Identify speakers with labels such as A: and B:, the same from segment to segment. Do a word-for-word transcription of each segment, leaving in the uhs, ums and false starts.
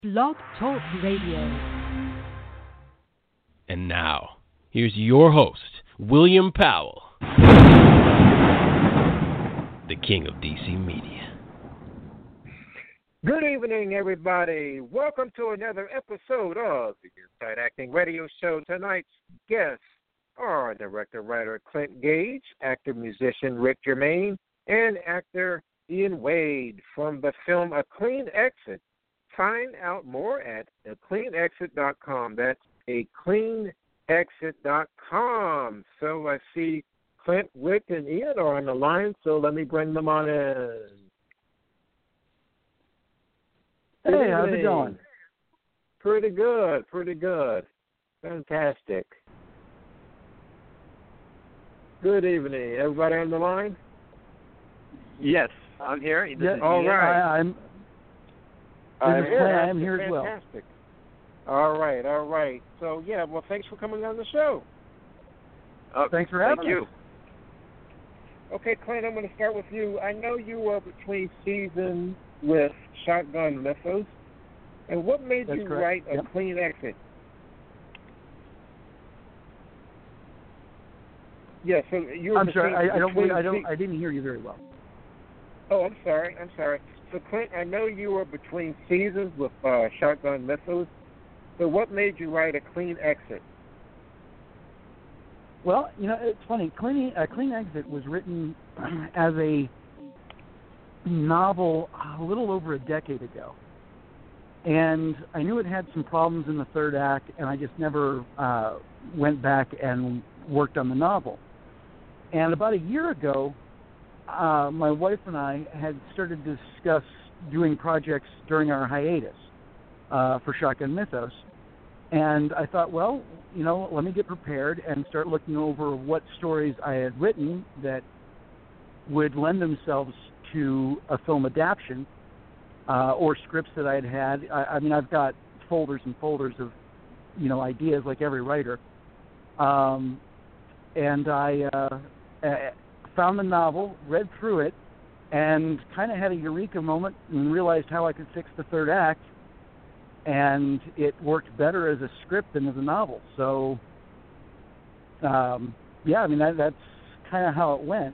A: Blog Talk Radio.
B: And now, here's your host, William Powell, the king of D C Media.
C: Good evening, everybody. Welcome to another episode of the Inside Acting Radio Show. Tonight's guests are director-writer Clint Gage, actor-musician Rick Germain, and actor Ian Wade from the film A Clean Exit. Find out more at a clean exit dot com. That's a clean exit dot com. So I see Clint, Rick, and Ian are on the line, so let me bring them on in.
D: Hey, how's it going?
C: Pretty good, pretty good. Fantastic. Good evening. Everybody on the line?
E: Yes, I'm here. This
D: yeah,
E: is
C: all
E: Ian.
C: right.
D: I, I'm,
C: I'm
D: is
C: here.
D: I'm here as well.
C: Fantastic. All right, all right. So, yeah, well, thanks for coming on the show.
E: Oh,
D: Thanks for having
E: thank you.
D: us.
C: Okay, Clint, I'm going to start with you. I know you were between seasons with Shotgun Mythos. And what made
D: That's
C: you
D: correct.
C: write A
D: Yep.
C: Clean Exit? Yeah, so you were
D: I'm sorry,
C: between,
D: I, I don't,
C: between
D: I don't,
C: se-
D: I didn't hear you very well.
C: Oh, I'm sorry, I'm sorry. So, Clint, I know you were between seasons with uh, Shotgun Mythos. So what made you write A Clean Exit?
D: Well, you know, it's funny. Clean, uh, Clean Exit was written as a novel a little over a decade ago. And I knew it had some problems in the third act, and I just never uh, went back and worked on the novel. And about a year ago, uh, my wife and I had started to discuss doing projects during our hiatus uh, for Shotgun Mythos. And I thought, well, you know, let me get prepared and start looking over what stories I had written that would lend themselves to a film adaptation uh, or scripts that I had had. I, I mean, I've got folders and folders of, you know, ideas like every writer. Um, and I uh, uh, found the novel, read through it, and kind of had a eureka moment and realized how I could fix the third act. And it worked better as a script than as a novel. So, um, yeah, I mean, that, that's kind of how it went.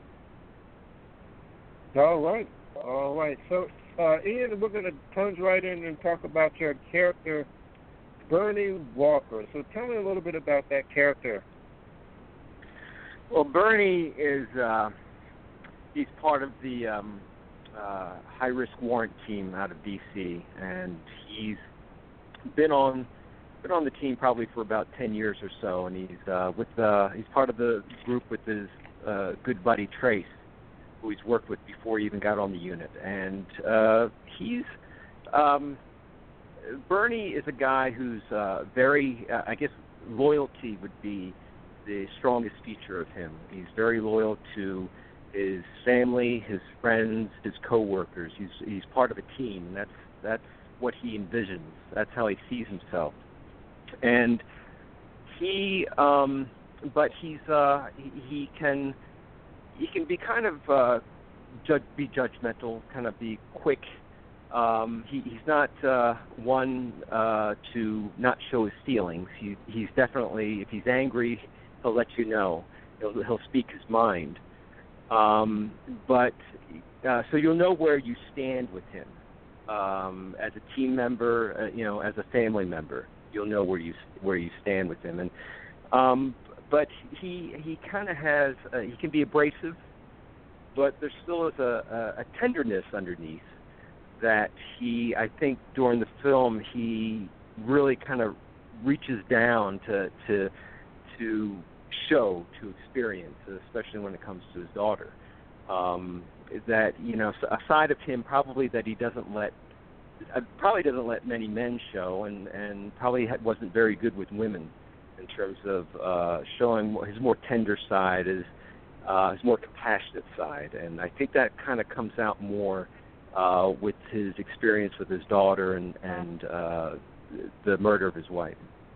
C: All right, all right. So, uh, Ian, we're going to plunge right in and talk about your character, Bernie Walker. So tell me a little bit about that character.
E: Well, Bernie is, uh, he's part of the um, uh, high-risk warrant team out of D C, and he's been on been on the team probably for about ten years or so, and he's uh, with uh, he's part of the group with his uh, good buddy Trace, who he's worked with before he even got on the unit, and uh, he's um, Bernie is a guy who's uh, very uh, I guess loyalty would be the strongest feature of him. He's very loyal to his family, his friends, his coworkers. He's he's part of a team, and that's that's what he envisions. That's how he sees himself. And he, um, but he's uh, he, he can he can be kind of uh, judge, be judgmental, kind of be quick. Um, he, he's not uh, one uh, to not show his feelings. He, he's definitely, if he's angry, he'll let you know. He'll he'll speak his mind. Um, but uh, so you'll know where you stand with him um, as a team member, uh, you know, as a family member. You'll know where you where you stand with him. And um, but he he kind of has uh, he can be abrasive, but there still is a, a, a tenderness underneath that he I think during the film he really kind of reaches down to to to. show, to experience, especially when it comes to his daughter. Um, that, you know, a side of him probably that he doesn't let, uh, probably doesn't let many men show, and, and probably wasn't very good with women in terms of uh, showing his more tender side, his, uh, his more compassionate side. And I think that kind of comes out more uh, with his experience with his daughter and, and uh, the murder of his wife.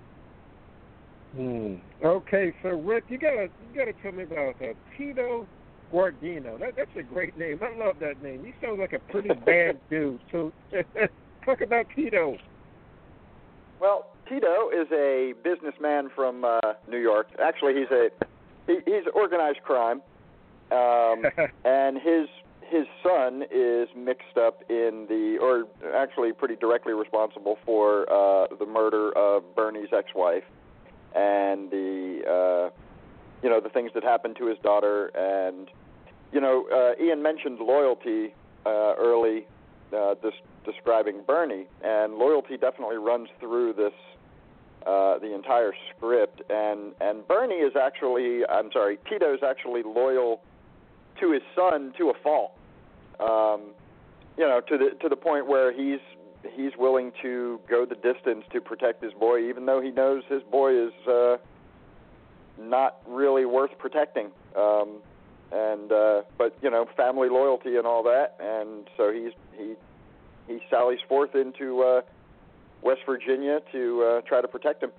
C: Hmm. Okay, so Rick, you gotta you gotta tell me about that Tito Guardino. That that's a great name. I love that name. He sounds like a pretty bad dude. So talk about Tito.
A: Well, Tito is a businessman from uh, New York. Actually, he's a he, he's organized crime, um, and his his son is mixed up in the, or actually pretty directly responsible for uh, the murder of Bernie's ex-wife, and the uh, you know the things that happened to his daughter. And you know, uh, Ian mentioned loyalty uh, early, uh, this, describing Bernie, and loyalty definitely runs through this. Uh, the entire script, and, and Bernie is actually, I'm sorry, Tito is actually loyal to his son to a fault. Um, you know, to the to the point where he's he's willing to go the distance to protect his boy, even though he knows his boy is uh, not really worth protecting. Um, and uh, but you know, family loyalty and all that, and so he's he he sallies forth into Uh, West Virginia to uh, try to protect him.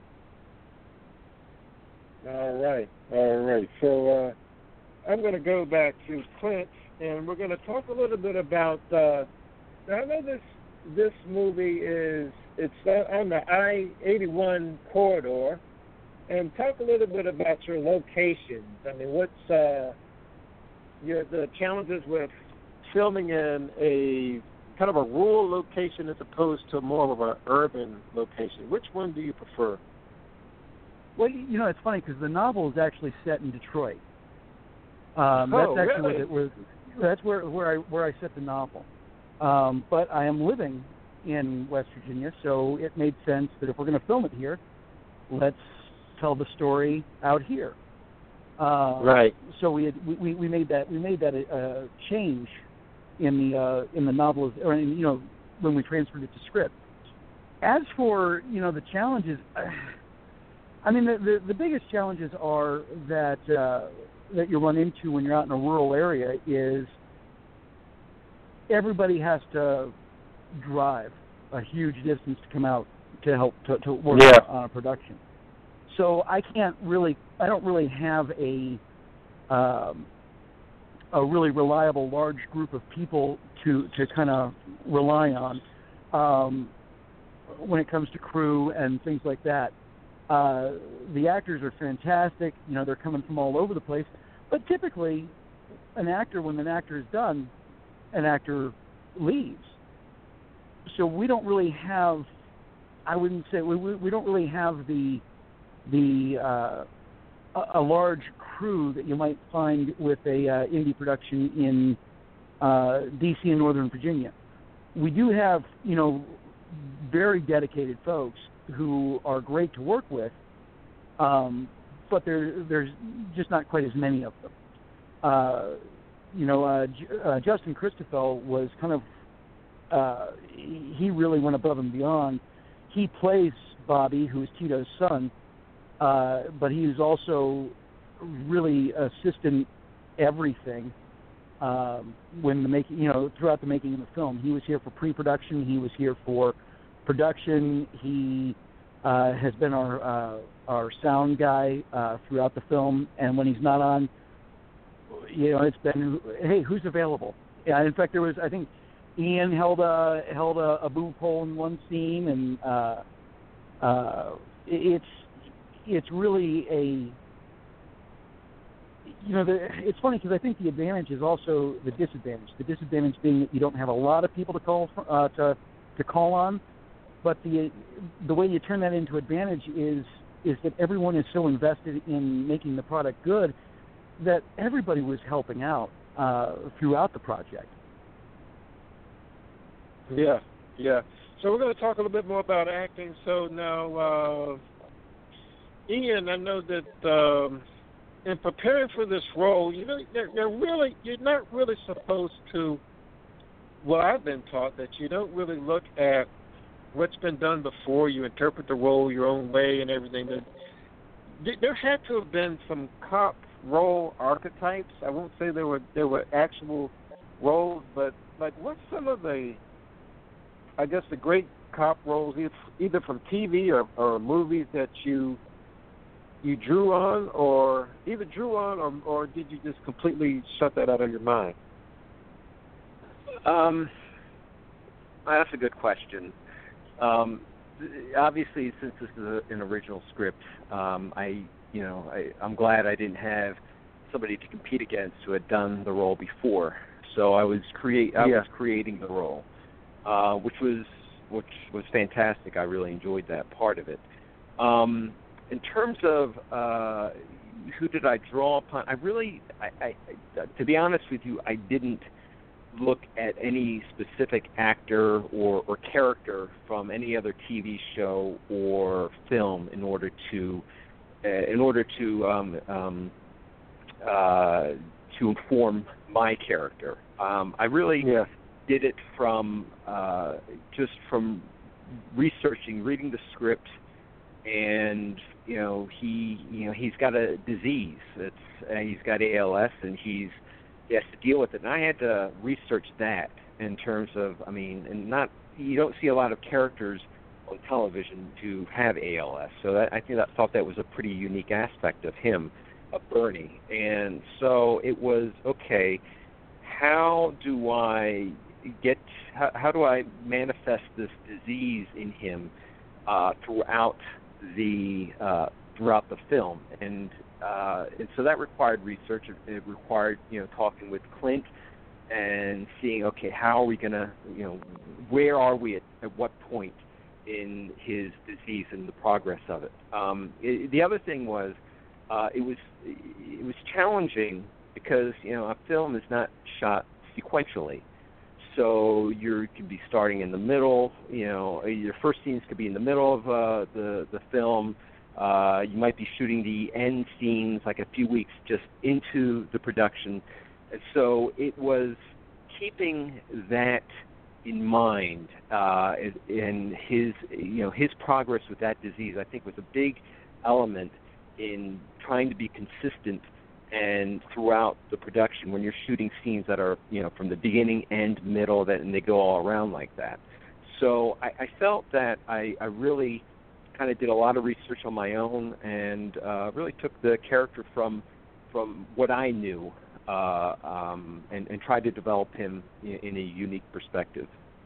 C: All right, all right. So uh, I'm going to go back to Clint, and we're going to talk a little bit about. Uh, I know this this movie is it's on the I eighty-one corridor, and talk a little bit about your locations. I mean, what's uh, your the challenges with filming in a kind of a rural location as opposed to more of an urban location? Which one do you prefer?
D: Well, you know, it's funny because the novel is actually set in Detroit. Um,
C: oh,
D: that's actually
C: really?
D: where, where that's where where I where I set the novel. Um, but I am living in West Virginia, so it made sense that if we're going to film it here, let's tell the story out here. Uh,
C: right.
D: So we, had, we we made that we made that a, a change in the uh, in the novel, or in, you know, when we transferred it to script. As for, you know, the challenges, I mean, the the, the biggest challenges are that uh, that you run into when you're out in a rural area is everybody has to drive a huge distance to come out to help to, to work
C: yeah.
D: on a production. So I can't really, I don't really have a um, a really reliable large group of people to, to kind of rely on um, when it comes to crew and things like that. Uh, the actors are fantastic. You know, they're coming from all over the place. But typically, an actor, when an actor is done, an actor leaves. So we don't really have, I wouldn't say, we, we don't really have the, the uh, a, a large crew that you might find with a uh, indie production in uh, D C and Northern Virginia. We do have, you know, very dedicated folks who are great to work with, um, but there, there's just not quite as many of them. Uh, you know, uh, J- uh, Justin Christoffel was kind of, uh, he really went above and beyond. He plays Bobby, who is Tito's son, uh, but he is also really assistant everything um, when the making, you know, throughout the making of the film. He was here for pre-production. He was here for production. He uh, has been our uh, our sound guy uh, throughout the film, and when he's not on, you know, it's been, hey, who's available? Yeah, in fact, there was, I think, Ian held a held a, a boom pole in one scene, and uh, uh, it's it's really a, you know, the, it's funny because I think the advantage is also the disadvantage. The disadvantage being that you don't have a lot of people to call uh, to to call on, but the the way you turn that into advantage is is that everyone is so invested in making the product good that everybody was helping out uh, throughout the project.
C: Yeah, yeah. So we're going to talk a little bit more about acting. So now, uh, Ian, I know that um, in preparing for this role, you know, you're, you're really, you're not really supposed to. Well, I've been taught that you don't really look at what's been done before. You interpret the role your own way and everything. There had to have been some cop role archetypes. I won't say there were there were actual roles, but like, what's some of the, I guess, the great cop roles, either from T V or, or movies that you you drew on, or either drew on, or, or did you just completely shut that out of your mind?
E: Um, that's a good question. Um, obviously, since this is a, an original script, um, I, you know, I, I'm glad I didn't have somebody to compete against who had done the role before. So I was create, I
C: yeah.
E: was creating the role, uh, which was which was fantastic. I really enjoyed that part of it. Um, in terms of uh, who did I draw upon, I really, I, I, to be honest with you, I didn't look at any specific actor or, or character from any other T V show or film in order to, uh, in order to, um, um, uh, to inform my character. Um, I really
C: yeah.
E: did it from uh, just from researching, reading the script, and you know he, you know he's got a disease. It's uh, he's got A L S, and he's he has to deal with it. And I had to research that in terms of, I mean, and not you don't see a lot of characters on television who have A L S, so that, I think I thought that was a pretty unique aspect of him, of Bernie. And so it was okay. How do I get? How, how do I manifest this disease in him uh, throughout the uh, throughout the film? And uh, and so that required research. It required you know talking with Clint and seeing okay how are we gonna you know where are we at, at what point in his disease and the progress of it. Um, it the other thing was uh, it was it was challenging. Because, you know, a film is not shot sequentially. So you could be starting in the middle, you know, your first scenes could be in the middle of uh, the, the film. Uh, you might be shooting the end scenes like a few weeks just into the production. And so it was keeping that in mind uh, and his, you know, his progress with that disease, I think, was a big element in trying to be consistent and throughout the production when you're shooting scenes that are, you know, from the beginning, end, middle, that, and they go all around like that. So I, I felt that I, I really kind of did a lot of research on my own and uh, really took the character from from what I knew uh, um, and, and tried to develop him in, in a unique perspective.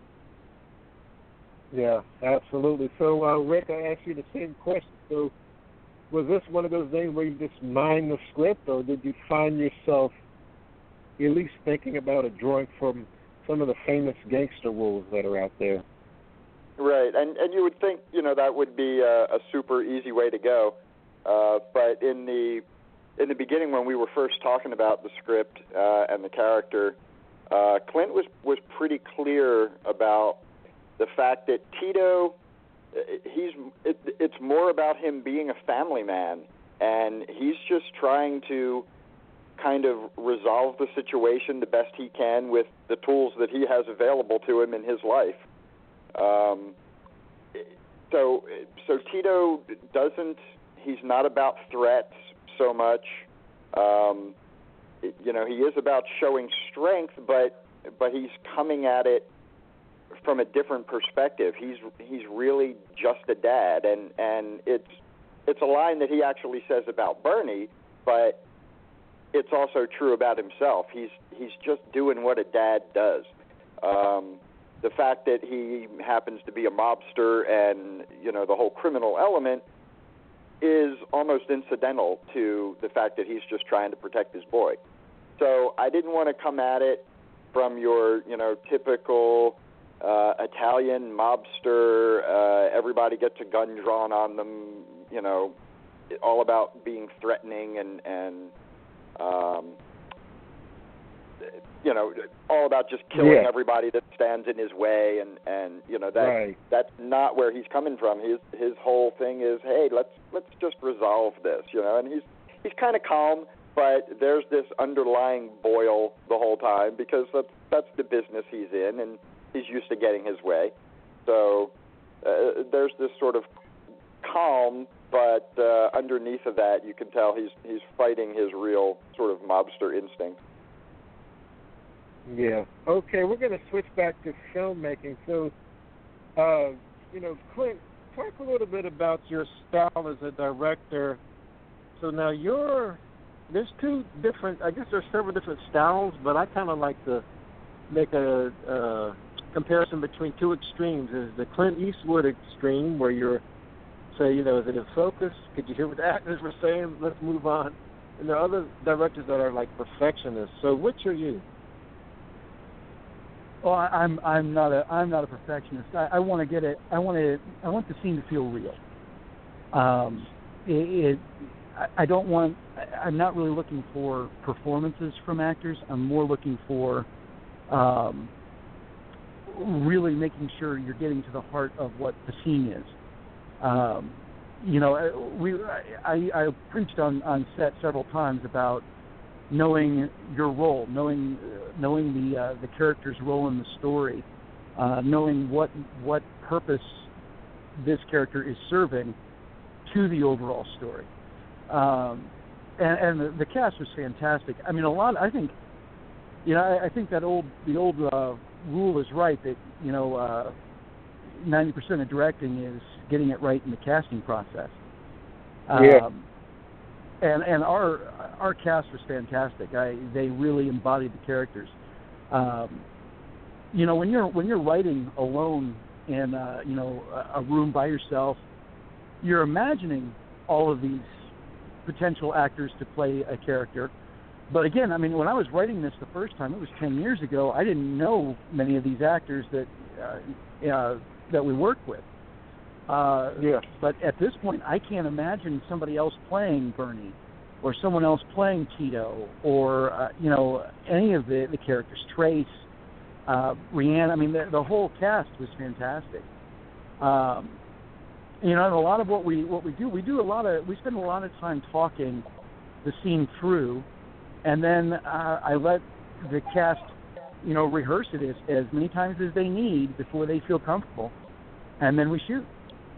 C: Yeah, absolutely. So, uh, Rick, I asked you the same question. So, was this one of those things where you just mined the script, or did you find yourself at least thinking about a drawing from some of the famous gangster roles that are out there?
A: Right, and and you would think, you know, that would be a, a super easy way to go, uh, but in the in the beginning when we were first talking about the script uh, and the character, uh, Clint was was pretty clear about the fact that Tito. He's. It, it's more about him being a family man, and he's just trying to kind of resolve the situation the best he can with the tools that he has available to him in his life. Um, so, so Tito doesn't. He's not about threats so much. Um, you know, he is about showing strength, but but he's coming at it from a different perspective. He's he's really just a dad, and, and it's it's a line that he actually says about Bernie, but it's also true about himself. He's he's just doing what a dad does. Um, the fact that he happens to be a mobster and you know the whole criminal element is almost incidental to the fact that he's just trying to protect his boy. So I didn't want to come at it from your you know typical Uh, Italian mobster, uh, everybody gets a gun drawn on them, you know, all about being threatening and, and um, you know, all about just killing
C: yeah.
A: everybody that stands in his way, and, and you know, that
C: right.
A: that's not where he's coming from. His his whole thing is, hey, let's let's just resolve this, you know, and he's he's kind of calm, but there's this underlying boil the whole time because that's, that's the business he's in, and he's used to getting his way. So uh, there's this sort of calm, but uh, underneath of that, you can tell he's he's fighting his real sort of mobster instinct.
C: Yeah. Okay, we're going to switch back to filmmaking. So, uh, you know, Clint, talk a little bit about your style as a director. So now you're, there's two different, I guess there's several different styles, but I kind of like to make a uh, comparison between two extremes. Is the Clint Eastwood extreme where you're, say, you know, is it in focus? Could you hear what the actors were saying? Let's move on. And there are other directors that are like perfectionists. So which are you?
D: Well, I- I'm I'm not a I'm not a perfectionist. I, I want to get it. I want to I want the scene to feel real. Um, it, it I, I don't want. I, I'm not really looking for performances from actors. I'm more looking for um, really making sure you're getting to the heart of what the scene is. Um, you know, we I, I preached on, on set several times about knowing your role, knowing knowing the uh, the character's role in the story, uh, knowing what what purpose this character is serving to the overall story. Um, and and the, the cast was fantastic. I mean, a lot. I think, you know, I, I think that old the old uh, rule is right that you know uh, ninety percent of directing is getting it right in the casting process. Um,
C: Yeah.
D: And and our our cast was fantastic. I they really embodied the characters. Um, you know, when you're when you're writing alone in uh, you know a, a room by yourself, you're imagining all of these potential actors to play a character. But again, I mean, when I was writing this the first time, it was ten years ago. I didn't know many of these actors that uh, uh, that we worked with. Uh,
C: Yeah.
D: But at this point, I can't imagine somebody else playing Bernie, or someone else playing Tito, or uh, you know any of the, the characters. Trace, uh, Rihanna. I mean, the, the whole cast was fantastic. Um, you know, and a lot of what we what we do, we do a lot of we spend a lot of time talking the scene through, and then uh, I let the cast, you know, rehearse it as, as many times as they need before they feel comfortable, and then we shoot.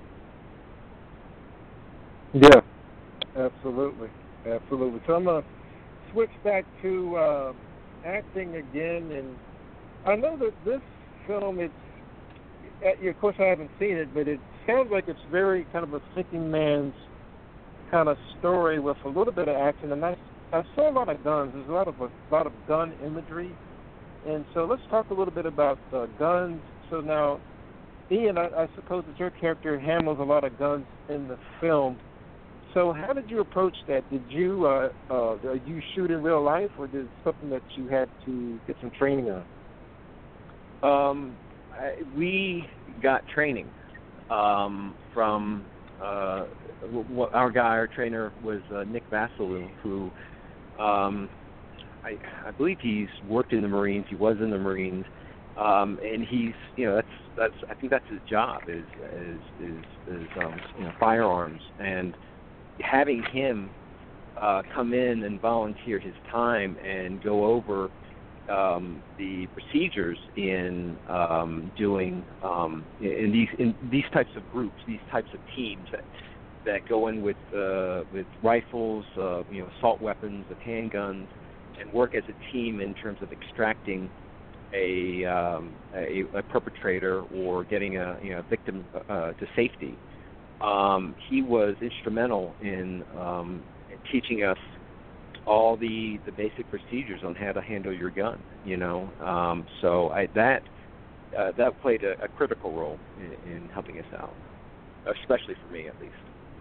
C: Yeah, absolutely, absolutely. So I'm gonna switch back to uh, acting again, and I know that this film, it's of course I haven't seen it, but it sounds like it's very kind of a thinking man's kind of story with a little bit of action, and I I saw a lot of guns. There's a lot of a lot of gun imagery, and so let's talk a little bit about uh, guns. So now, Ian, I, I suppose that your character handles a lot of guns in the film. So how did you approach that? Did you uh, uh, did you shoot in real life, or did it something that you had to get some training on?
E: Um, I, we got training um, from uh, w- our guy, our trainer was uh, Nick Vassalou, who um, I, I believe he's worked in the Marines. He was in the Marines, um, and he's you know that's that's I think that's his job is is is, is um, you know firearms, and having him uh, come in and volunteer his time and go over um, the procedures in um, doing um, in these in these types of groups, these types of teams that that go in with uh, with rifles, uh, you know, assault weapons, with handguns, and work as a team in terms of extracting a um, a, a perpetrator or getting a you know victim uh, to safety. Um, he was instrumental in um, teaching us all the, the basic procedures on how to handle your gun. You know, um, so I, that uh, that played a, a critical role in, in helping us out, especially for me, at least.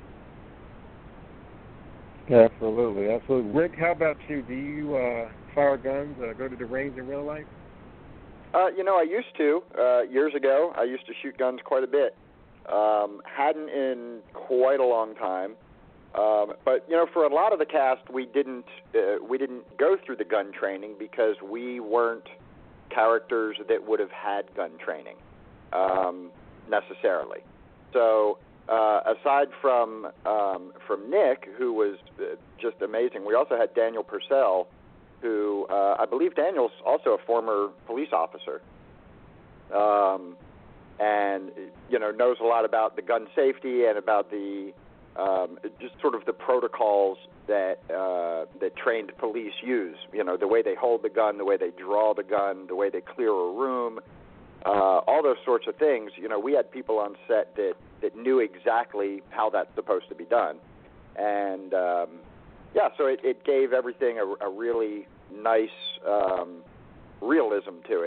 C: Absolutely, absolutely. Rick, how about you? Do you uh, fire guns? Uh, go to the range in real life?
A: Uh, you know, I used to. Uh, years ago, I used to shoot guns quite a bit. Um, hadn't in quite a long time, um, but you know, for a lot of the cast, we didn't uh, we didn't go through the gun training because we weren't characters that would have had gun training um, necessarily. So, uh, aside from um, from Nick, who was uh, just amazing, we also had Daniel Purcell, who uh, I believe Daniel's also a former police officer. Um, and, you know, knows a lot about the gun safety and about the, um, just sort of the protocols that uh, that trained police use, you know, the way they hold the gun, the way they draw the gun, the way they clear a room, uh, all those sorts of things. You know, we had people on set that, that knew exactly how that's supposed to be done. And, um, yeah, so it, it gave everything a, a really nice um, realism to it.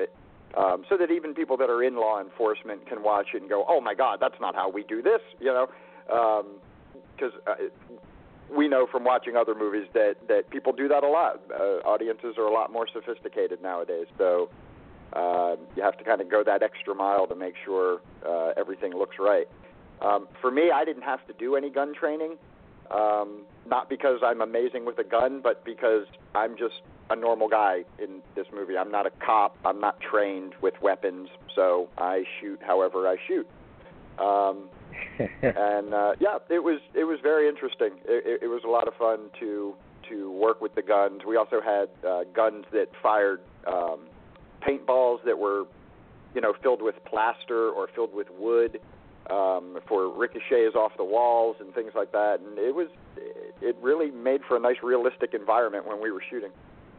A: um, so that even people that are in law enforcement can watch it and go, oh my God, that's not how we do this, you know, because um, uh, we know from watching other movies that, that people do that a lot. Uh, audiences are a lot more sophisticated nowadays, so uh, you have to kind of go that extra mile to make sure uh, everything looks right. Um, for me, I didn't have to do any gun training, um, not because I'm amazing with a gun, but because I'm just a normal guy in this movie. I'm not a cop. I'm not trained with weapons, so I shoot however I shoot. Um, and uh, yeah, it was it was very interesting. It, it was a lot of fun to to work with the guns. We also had uh, guns that fired um, paintballs that were, you know, filled with plaster or filled with wood um, for ricochets off the walls and things like that. And it was it really made for a nice realistic environment when we were shooting.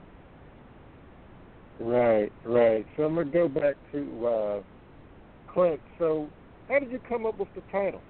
C: Right, right. So I'm going to go back to uh, Clint. So how did you come up with the title?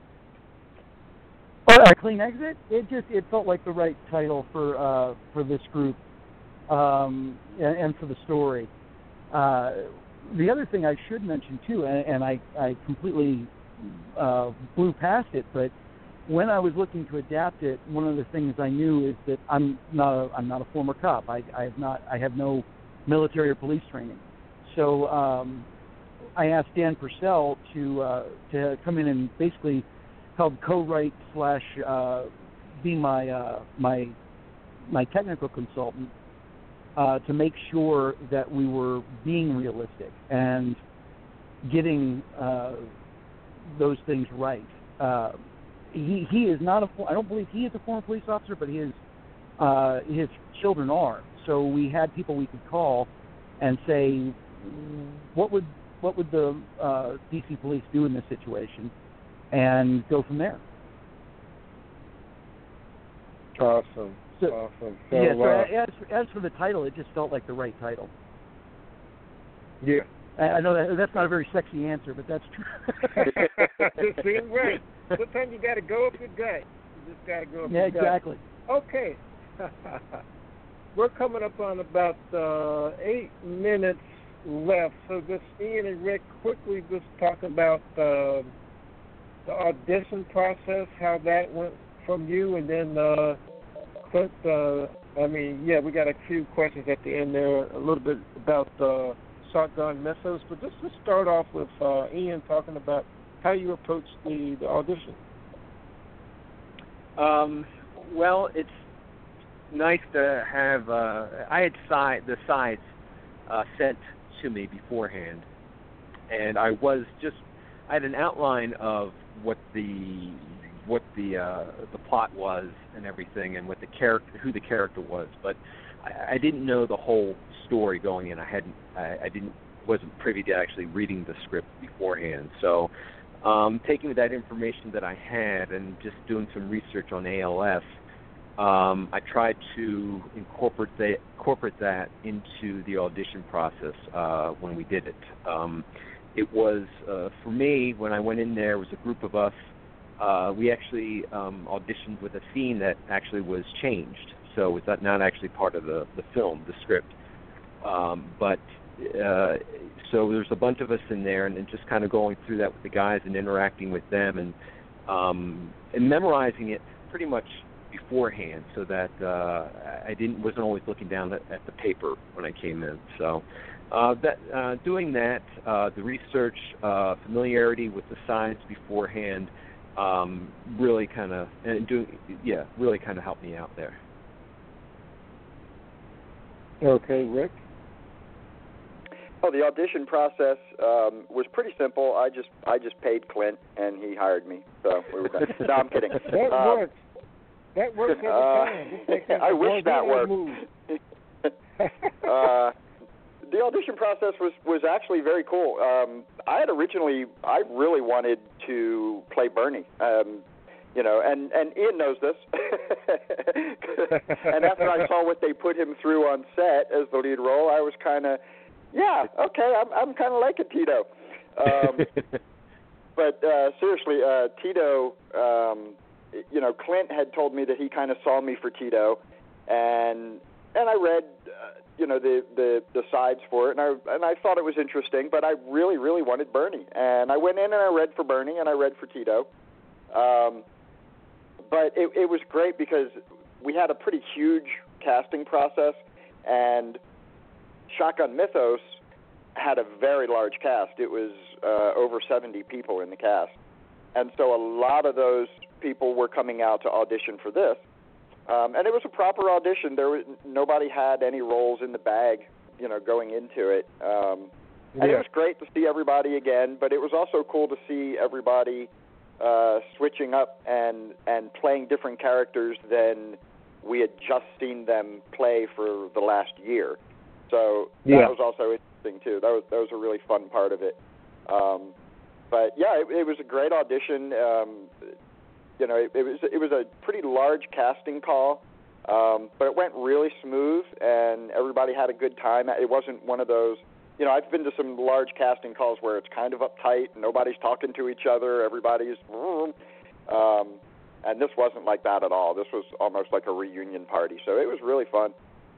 D: Oh, uh, Clean Exit? It just it felt like the right title for uh, for this group um, and, and for the story. Uh, the other thing I should mention too, and, and I, I completely uh, blew past it, but when I was looking to adapt it, one of the things I knew is that I'm not a, I'm not a former cop. I, I have not I have no military or police training. So um, I asked Dan Purcell to uh, to come in and basically help co-write slash uh, be my uh, my my technical consultant uh, to make sure that we were being realistic and getting uh, those things right. Uh, he he is not a I don't believe he is a former police officer, but his uh, his children are. So we had people we could call and say, what would what would the uh, D C police do in this situation, and go from there.
C: Awesome.
D: So,
C: awesome. So,
D: yeah. So
C: uh,
D: as as for the title, it just felt like the right title.
C: Yeah.
D: I, I know that that's not a very sexy answer, but that's true.
C: Just being right. Sometimes you got to go with your gut. You just got to go with
D: yeah,
C: your gut.
D: exactly.
C: Okay. We're coming up on about uh, eight minutes left, so just Ian and Rick quickly just talk about uh, the audition process, how that went from you, and then uh, Clint, uh, I mean, yeah, we got a few questions at the end there, a little bit about uh, shotgun missiles, but just to start off with uh, Ian talking about how you approached the, the audition.
E: Um, well, it's nice to have, uh, I had si- the sides uh, sent to me beforehand, and I was just, I had an outline of what the what the uh, the plot was and everything, and what the character, who the character was, but I, I didn't know the whole story going in. I hadn't, I, I didn't, wasn't privy to actually reading the script beforehand. So, um, taking that information that I had and just doing some research on A L S, um, I tried to incorporate that, incorporate that into the audition process uh, when we did it. Um, it was, uh, for me, when I went in there, it was a group of us. Uh, we actually um, auditioned with a scene that actually was changed, so it was not actually part of the, the film, the script. Um, but uh, so there's a bunch of us in there, and, and just kind of going through that with the guys and interacting with them, and um, and memorizing it pretty much beforehand, so that uh, I didn't wasn't always looking down at, at the paper when I came in. So uh, that uh, doing that, uh, the research, uh, familiarity with the science beforehand. Um, really kind of, and doing, yeah, really kind of helped me out there.
C: Okay, Rick?
A: Oh, the audition process um, was pretty simple. I just I just paid Clint, and he hired me. So we were done. No, I'm kidding.
C: That
A: um,
C: works. That works every
A: uh,
C: time.
A: I wish that worked. uh, the audition process was, was actually very cool. Um, I had originally, I really wanted to play Bernie, um, you know, and, and Ian knows this. And after I saw what they put him through on set as the lead role, I was kind of, yeah, okay, I'm I'm kind of liking Tito. Um, but uh, seriously, uh, Tito, um, you know, Clint had told me that he kind of saw me for Tito, and and I read, uh, you know, the, the, the sides for it, and I and I thought it was interesting, but I really, really wanted Bernie. And I went in and I read for Bernie and I read for Tito. Um, but it, it was great because we had a pretty huge casting process, and Shotgun Mythos had a very large cast. It was uh, over seventy people in the cast. And so a lot of those people were coming out to audition for this. Um, and it was a proper audition. There was, nobody had any roles in the bag, you know, going into it. Um, and
C: yeah.
A: it was great to see everybody again, but it was also cool to see everybody uh, switching up and, and playing different characters than we had just seen them play for the last year. So that
C: yeah.
A: was also interesting, too. That was, that was a really fun part of it. Um, but, yeah, it, it was a great audition. Um You know, it, it was it was a pretty large casting call, um, but it went really smooth, and everybody had a good time. It wasn't one of those, you know, I've been to some large casting calls where it's kind of uptight, and nobody's talking to each other, everybody's, um, and this wasn't like that at all. This was almost like a reunion party, so it was really fun.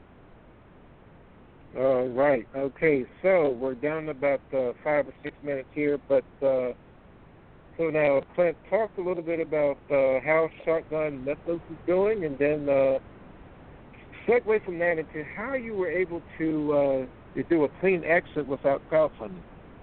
C: All right. Okay, so we're down to about uh, five or six minutes here, but... Uh, So now, Clint, talk a little bit about uh, how Shotgun Mythos is going, and then uh, segue from that into how you were able to, uh, to do a clean exit without crowdfunding.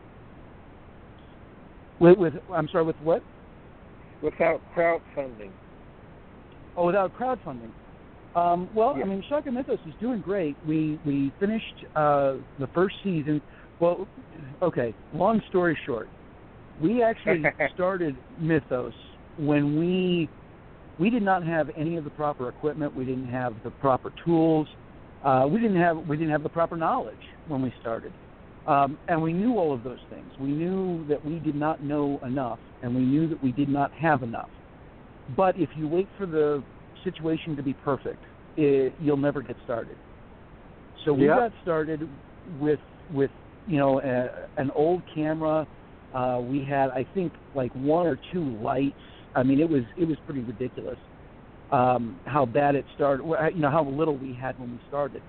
D: With, with I'm sorry, with what?
C: Without crowdfunding.
D: Oh, without crowdfunding. Um, well,
C: yeah.
D: I mean, Shotgun Mythos is doing great. We we finished uh, the first season. Well, okay. Long story short. We actually started Mythos when we we did not have any of the proper equipment. We didn't have the proper tools. Uh, we didn't have we didn't have the proper knowledge when we started, um, and we knew all of those things. We knew that we did not know enough, and we knew that we did not have enough. But if you wait for the situation to be perfect, it, you'll never get started. So we
C: yeah.
D: got started with with you know a, an old camera. Uh, we had, I think, like one or two lights. I mean, it was it was pretty ridiculous um, how bad it started. You know, how little we had when we started.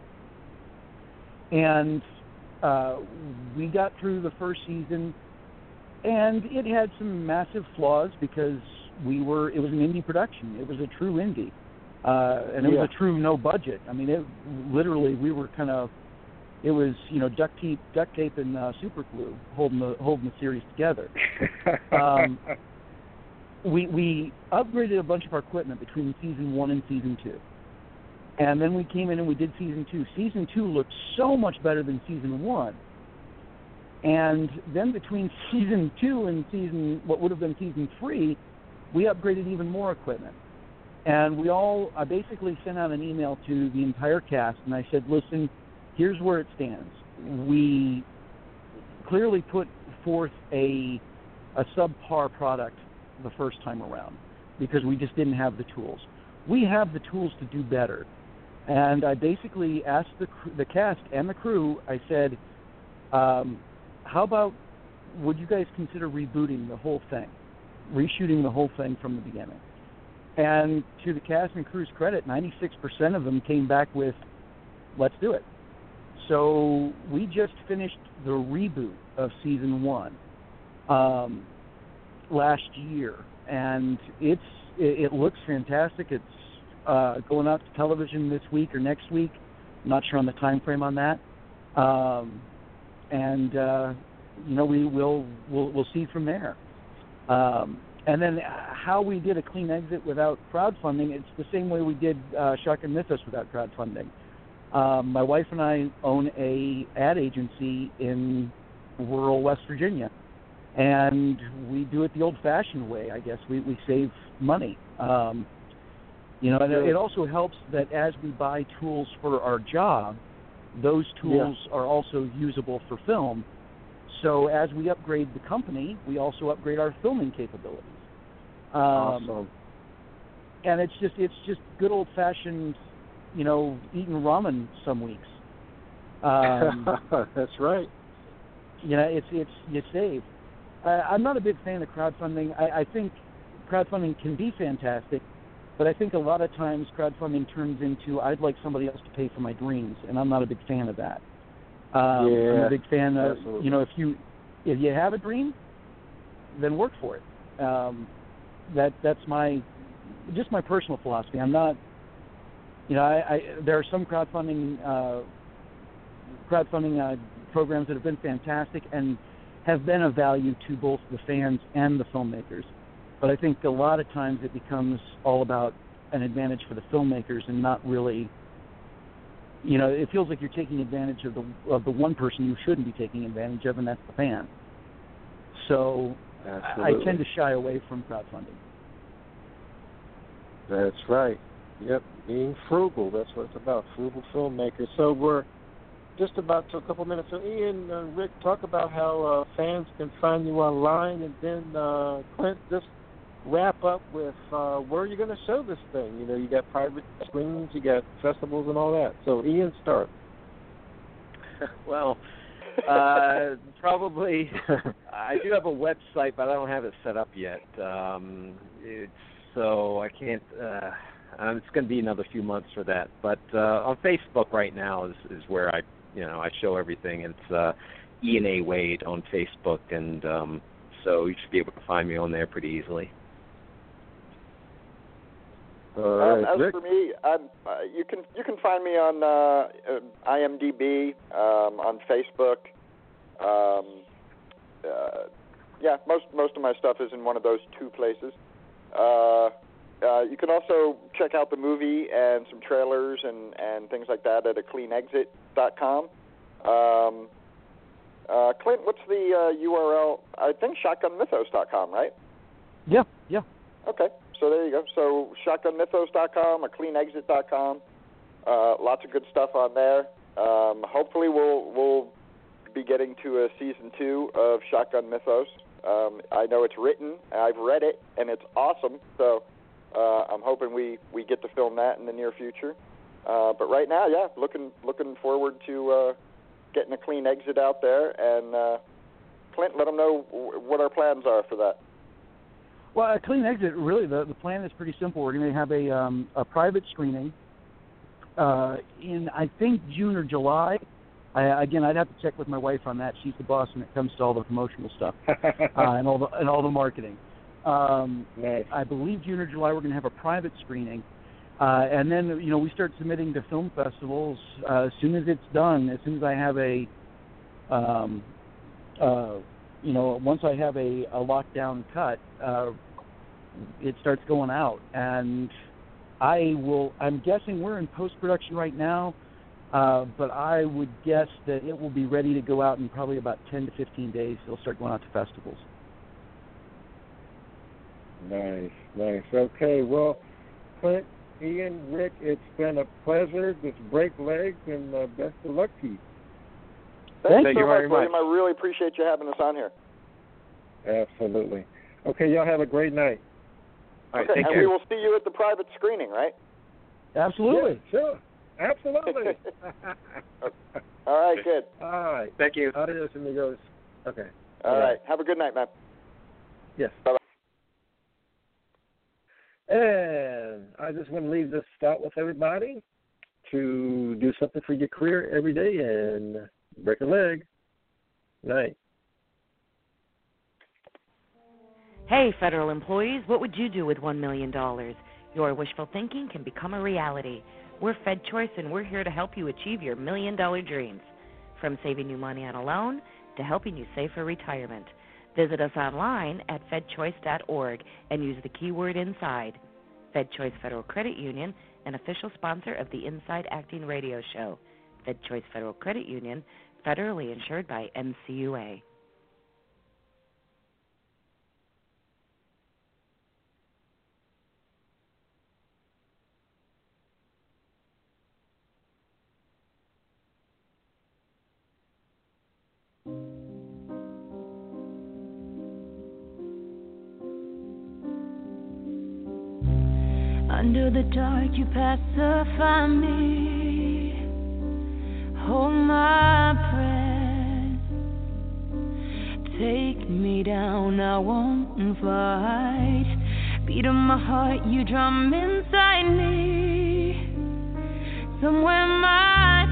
D: And uh, we got through the first season, and it had some massive flaws because we were. It was an indie production. It was a true indie, uh, and it
C: yeah.
D: was a true no budget. I mean, it literally we were kind of. It was, you know, duct tape, duct tape, and uh, super glue holding the holding the series together. um, we we upgraded a bunch of our equipment between season one and season two, and then we came in and we did season two. Season two looked so much better than season one, and then between season two and season what would have been season three, we upgraded even more equipment. And we all, I basically sent out an email to the entire cast, and I said, listen. Here's where it stands. We clearly put forth a a subpar product the first time around because we just didn't have the tools. We have the tools to do better. And I basically asked the the cast and the crew, I said, um, how about, would you guys consider rebooting the whole thing, reshooting the whole thing from the beginning? And to the cast and crew's credit, ninety-six percent of them came back with, let's do it. So we just finished the reboot of season one um, last year, and it's it, it looks fantastic. It's uh, going out to television this week or next week. I'm not sure on the time frame on that, um, and uh, you know we will we'll, we'll see from there. Um, and then how we did a clean exit without crowdfunding, it's the same way we did uh, Shotgun Mythos without crowdfunding. Um, my wife and I own a ad agency in rural West Virginia, and we do it the old-fashioned way. I guess we, we save money. Um, you know, and it also helps that as we buy tools for our job, those tools yeah. are also usable for film. So as we upgrade the company, we also upgrade our filming capabilities. Um,
C: awesome.
D: And it's just it's just good old-fashioned. You know, eating ramen some weeks. Um,
C: That's right.
D: You know, it's it's you save. Uh, I'm not a big fan of crowdfunding. I, I think crowdfunding can be fantastic, But I think a lot of times crowdfunding turns into I'd like somebody else to pay for my dreams, and I'm not a big fan of that. Um,
C: yeah,
D: I'm a big fan of,
C: absolutely.
D: you know, if you if you have a dream, then work for it. Um, that that's my just my personal philosophy. I'm not, you know, I, I there are some crowdfunding uh, crowdfunding uh, programs that have been fantastic and have been of value to both the fans and the filmmakers. But I think a lot of times it becomes all about an advantage for the filmmakers and not really, you know, it feels like you're taking advantage of the of the one person you shouldn't be taking advantage of, and that's the fan. So
C: Absolutely.
D: I tend to shy away from crowdfunding.
C: That's right. Yep, being frugal. That's what it's about, frugal filmmakers. So we're just about to a couple minutes. So Ian, uh, Rick, talk about how uh, fans can find you online, and then uh, Clint, just wrap up with uh, where you're going to show this thing. You know, you got private screenings, you got festivals and all that. So Ian, start.
E: Well, uh, probably I do have a website, but I don't have it set up yet. Um, it's so I can't. Uh, um, it's going to be another few months for that. But uh, on Facebook right now is, is where I, you know, I show everything. It's uh, Ian A. Wade on Facebook, and um, so you should be able to find me on there pretty easily.
C: All right,
A: um, as
C: Rick?
A: for me, I'm, uh, you can you can find me on uh, uh, IMDb, um, on Facebook. Um, uh, yeah, most most of my stuff is in one of those two places. Uh, uh, you can also check out the movie and some trailers and, and things like that at a clean exit dot com. Um, uh, Clint, what's the uh, U R L? I think shotgun mythos dot com, right?
D: Yeah, yeah.
A: Okay, so there you go. So shotgun mythos dot com, a clean exit dot com. Uh, lots of good stuff on there. Um, hopefully we'll we'll be getting to a season two of Shotgun Mythos. Um, I know it's written, I've read it, and it's awesome. So uh, I'm hoping we, we get to film that in the near future. Uh, but right now, yeah, looking looking forward to uh, getting a clean exit out there. And uh, Clint, let them know w- what our plans are for that.
D: Well, a clean exit, really, the, the plan is pretty simple. We're going to have a, um, a private screening uh, in, I think, June or July. I, again, I'd have to check with my wife on that. She's the boss when it comes to all the promotional stuff uh, and all the and all the marketing. Um,
C: Nice.
D: I believe June or July we're going to have a private screening, uh, and then you know we start submitting to film festivals uh, as soon as it's done. As soon as I have a, um, uh, you know, once I have a, a lockdown cut, uh, it starts going out, and I will. I'm guessing we're in post production right now. Uh, but I would guess that it will be ready to go out in probably about ten to fifteen days. It'll start going out to festivals.
C: Nice, nice. Okay, well, Clint, Ian, Rick, it's been a pleasure. Just break legs, and uh, best of luck to you.
A: Thanks
E: Thank
A: so
E: you
A: much,
E: very much.
A: William. I really appreciate you having us on here.
C: Absolutely. Okay, y'all have a great night.
E: All right,
A: Okay,
E: take
A: and
E: care.
A: we will see you at the private screening, right?
D: Absolutely.
C: Yeah, sure. Absolutely.
A: All right, good.
C: All right.
E: Thank you.
C: Adios, amigos. Okay.
A: All
C: Bye-bye.
A: right. Have a good night, man.
C: Yes.
A: Bye-bye.
C: And I just want to leave this thought with everybody to do something for your career every day and break a leg. Night.
F: Hey, federal employees, what would you do with one million dollars? Your wishful thinking can become a reality. We're Fed Choice, and we're here to help you achieve your million-dollar dreams. From saving you money on a loan to helping you save for retirement. Visit us online at fed choice dot org and use the keyword INSIDE. Fed Choice Federal Credit Union, an official sponsor of the Inside Acting Radio Show. Fed Choice Federal Credit Union, federally insured by N C U A.
G: Under the dark you pacify me. Hold my breath. Take me down, I won't fight. Be beat of my heart, you drum inside me. Somewhere my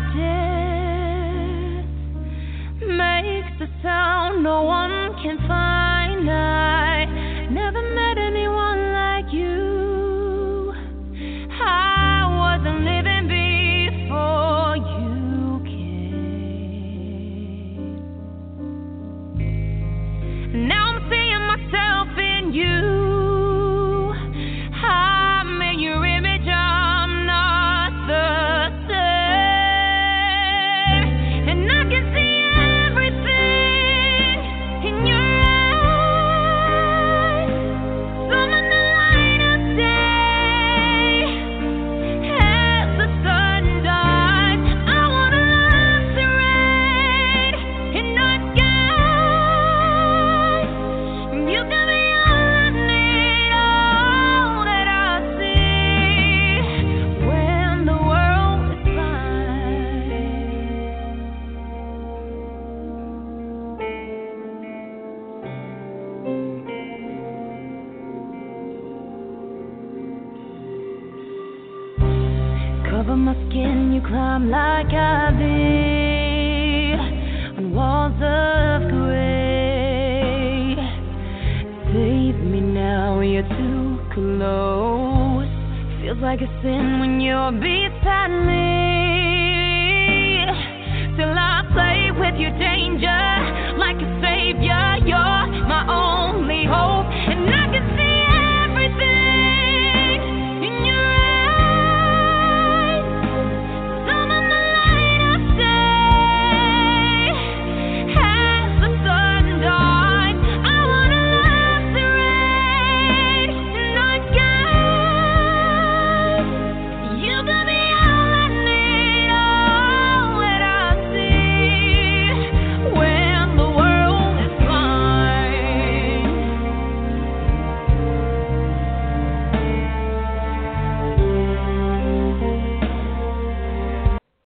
G: death makes a sound no one can find. I never met anyone like you. I wasn't living before you came. Now I'm seeing myself in you. I'm in your image, I'm not the same. And I can see everything in your eyes. Some in the light of day. As the sun dies, I wanna lacerate in the skies. You can be all I need, all that I see when the world is fine. Cover my skin, you climb like ivy on walls of gray. Save me now, you're too close. Feels like a sin when you're beside me. Still I play with your danger like a savior. You're my own.